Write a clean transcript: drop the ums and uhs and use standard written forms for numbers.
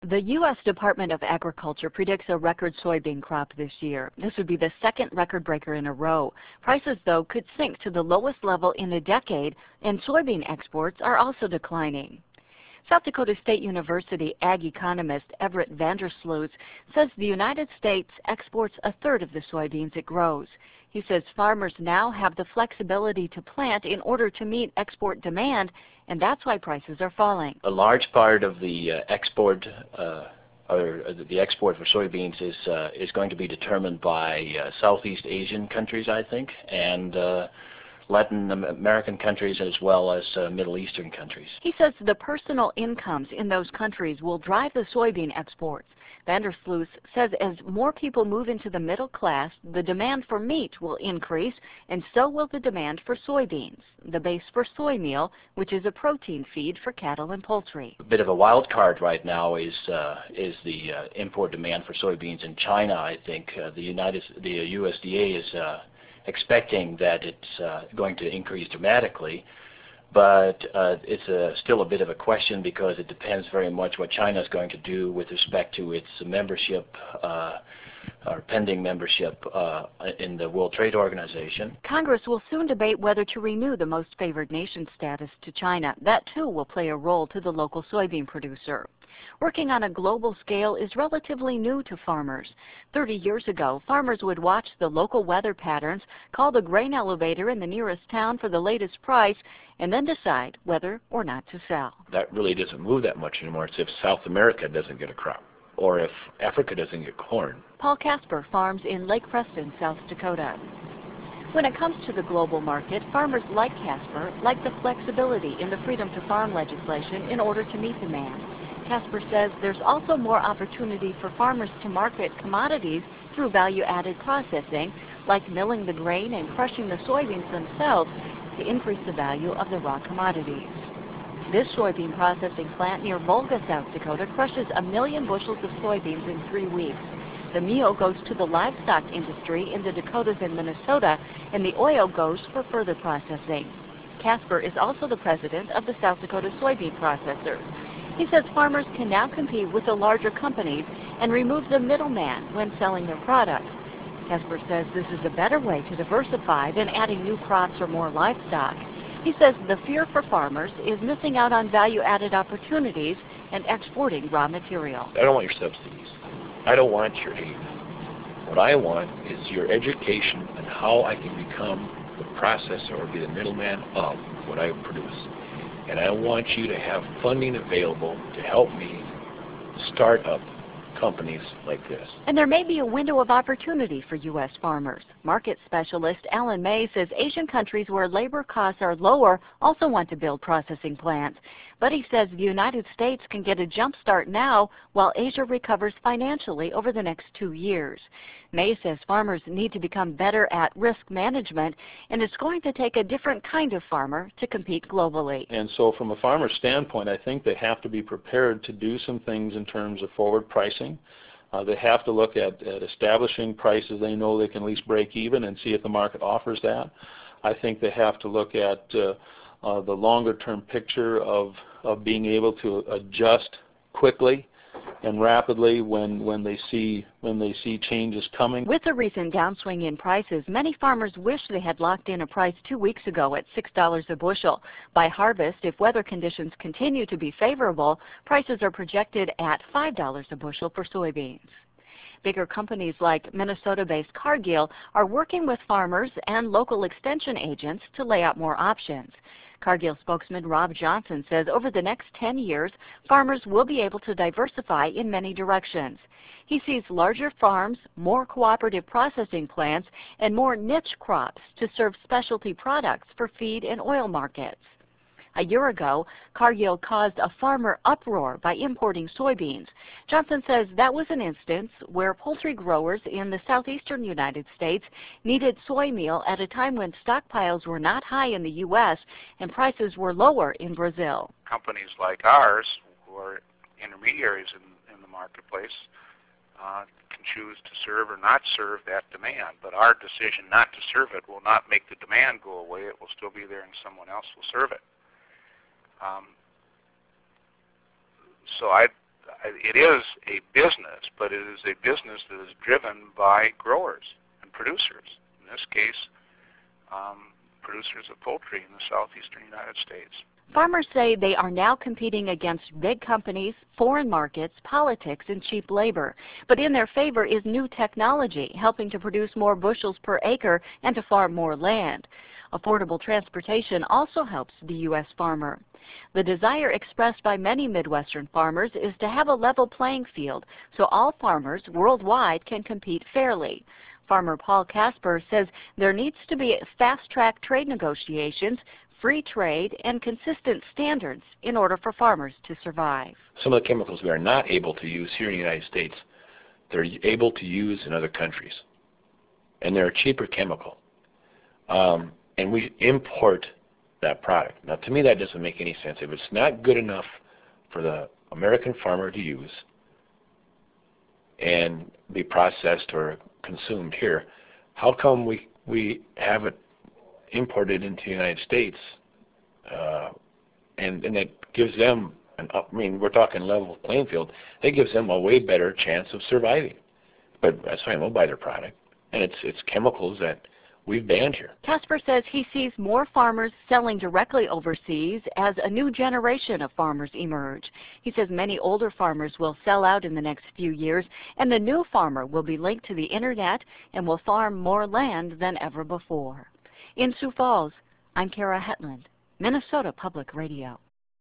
The U.S. Department of Agriculture predicts a record soybean crop this year. This would be the second record breaker in a row. Prices, though, could sink to the lowest level in a decade, and soybean exports are also declining. South Dakota State University ag economist Everett Vandersloot says the United States exports a third of the soybeans it grows. He says farmers now have the flexibility to plant in order to meet export demand, and that's why prices are falling. A large part of the export for soybeans is going to be determined by Southeast Asian countries, I think, and Latin American countries as well as Middle Eastern countries. He says the personal incomes in those countries will drive the soybean exports. Vandersloot says as more people move into the middle class, the demand for meat will increase, and so will the demand for soybeans, the base for soy meal, which is a protein feed for cattle and poultry. A bit of a wild card right now is the import demand for soybeans in China. I think the USDA is expecting that it's going to increase dramatically, but it's still a bit of a question because it depends very much what China is going to do with respect to its membership or pending membership in the World Trade Organization. Congress will soon debate whether to renew the most favored nation status to China. That too will play a role to the local soybean producer. Working on a global scale is relatively new to farmers. 30 years ago, farmers would watch the local weather patterns, call the grain elevator in the nearest town for the latest price, and then decide whether or not to sell. That really doesn't move that much anymore. It's if South America doesn't get a crop, or if Africa doesn't get corn. Paul Casper farms in Lake Preston, South Dakota. When it comes to the global market, farmers like Casper like the flexibility in the Freedom to Farm legislation in order to meet demand. Casper says there's also more opportunity for farmers to market commodities through value-added processing, like milling the grain and crushing the soybeans themselves to increase the value of the raw commodities. This soybean processing plant near Volga, South Dakota, crushes 1 million bushels of soybeans in 3 weeks. The meal goes to the livestock industry in the Dakotas and Minnesota, and the oil goes for further processing. Casper is also the president of the South Dakota Soybean Processors. He says farmers can now compete with the larger companies and remove the middleman when selling their products. Casper says this is a better way to diversify than adding new crops or more livestock. He says the fear for farmers is missing out on value-added opportunities and exporting raw material. I don't want your subsidies. I don't want your aid. What I want is your education on how I can become the processor or be the middleman of what I produce. And I want you to have funding available to help me start up companies like this. And there may be a window of opportunity for U.S. farmers. Market specialist Alan May says Asian countries where labor costs are lower also want to build processing plants. But he says the United States can get a jump start now while Asia recovers financially over the next 2 years. May says farmers need to become better at risk management, and it's going to take a different kind of farmer to compete globally. And so from a farmer's standpoint, I think they have to be prepared to do some things in terms of forward pricing. They have to look at establishing prices they know they can at least break even and see if the market offers that. I think they have to look at the longer term picture of being able to adjust quickly and rapidly when they see changes coming. With the recent downswing in prices, many farmers wish they had locked in a price 2 weeks ago at $6 a bushel. By harvest, if weather conditions continue to be favorable, prices are projected at $5 a bushel for soybeans. Bigger companies like Minnesota-based Cargill are working with farmers and local extension agents to lay out more options. Cargill spokesman Rob Johnson says over the next 10 years, farmers will be able to diversify in many directions. He sees larger farms, more cooperative processing plants, and more niche crops to serve specialty products for feed and oil markets. A year ago, Cargill caused a farmer uproar by importing soybeans. Johnson says that was an instance where poultry growers in the southeastern United States needed soy meal at a time when stockpiles were not high in the U.S. and prices were lower in Brazil. Companies like ours, who are intermediaries in the marketplace, can choose to serve or not serve that demand. But our decision not to serve it will not make the demand go away. It will still be there and someone else will serve it. So I it is a business, but it is a business that is driven by growers and producers. In this case, producers of poultry in the southeastern United States. Farmers say they are now competing against big companies, foreign markets, politics, and cheap labor. But in their favor is new technology, helping to produce more bushels per acre and to farm more land. Affordable transportation also helps the U.S. farmer. The desire expressed by many Midwestern farmers is to have a level playing field so all farmers worldwide can compete fairly. Farmer Paul Casper says there needs to be fast-track trade negotiations, free trade, and consistent standards in order for farmers to survive. Some of the chemicals we are not able to use here in the United States, they're able to use in other countries. And they're a cheaper chemical. And we import that product. Now, to me, that doesn't make any sense. If it's not good enough for the American farmer to use and be processed or consumed here, how come we have it imported into the United States, and that gives them we're talking level playing field. That gives them a way better chance of surviving. But that's fine. We'll buy their product, and it's chemicals that we've banned here. Casper says he sees more farmers selling directly overseas as a new generation of farmers emerge. He says many older farmers will sell out in the next few years, and the new farmer will be linked to the internet and will farm more land than ever before. In Sioux Falls, I'm Kara Hetland, Minnesota Public Radio.